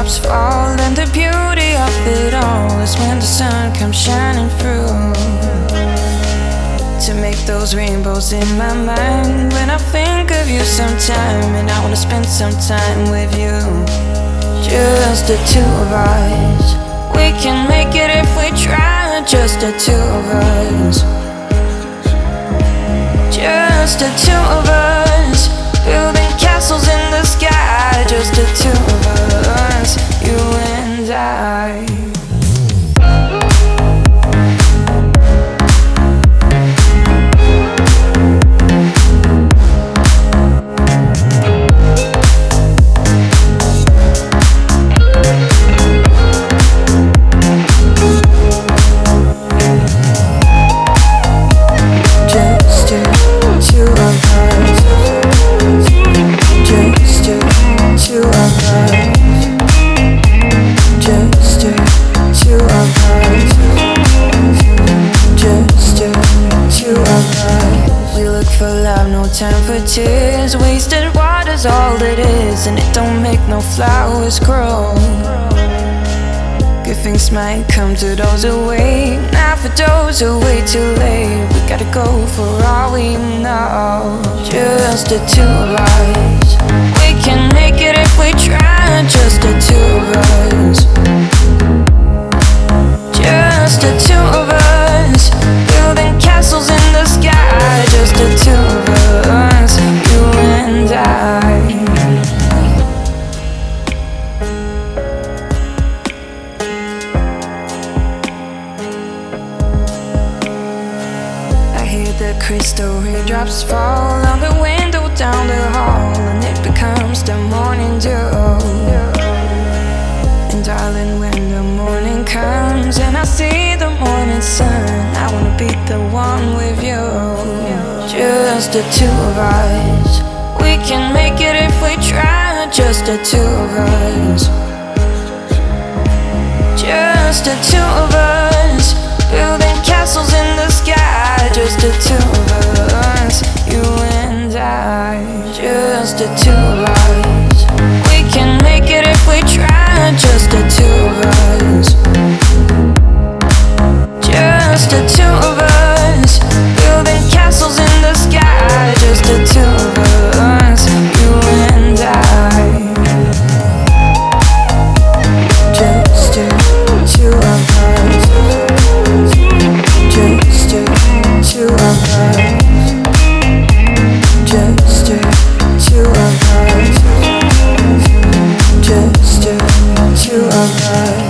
raindrops fall, and the beauty of it all is when the sun comes shining through to make those rainbows in my mind. When I think of you sometime, and I wanna spend some time with you, just the two of us. We can make it if we try, just the two of us. Just the two of us, building castles in the sky. Just the two of us, you and I. Time for tears, wasted water's all it is, and it don't make no flowers grow. Good things might come to those who wait, not for those who wait too late. We gotta go for all we know, just the two of us. We can make it if we try, just the two of us. Just the two of us, building castles in the sky. Just the two of us, you and I. I hear the crystal raindrops fall on the window down the hall, and it becomes the morning dew. And darling, when the morning comes and I see the morning sun, I wanna be the one with you, just the two of us. We can make it if we try, just the two of us. Just the two of us, building castles in the sky. Just the two of us, you and I. Just the two of us. We can make it if we try, just the two of us. Just the two of us, building castles in the sky. Just the two of us, you and I. Just the two of us. Just the two of us. Just the two of us. Just the two of us.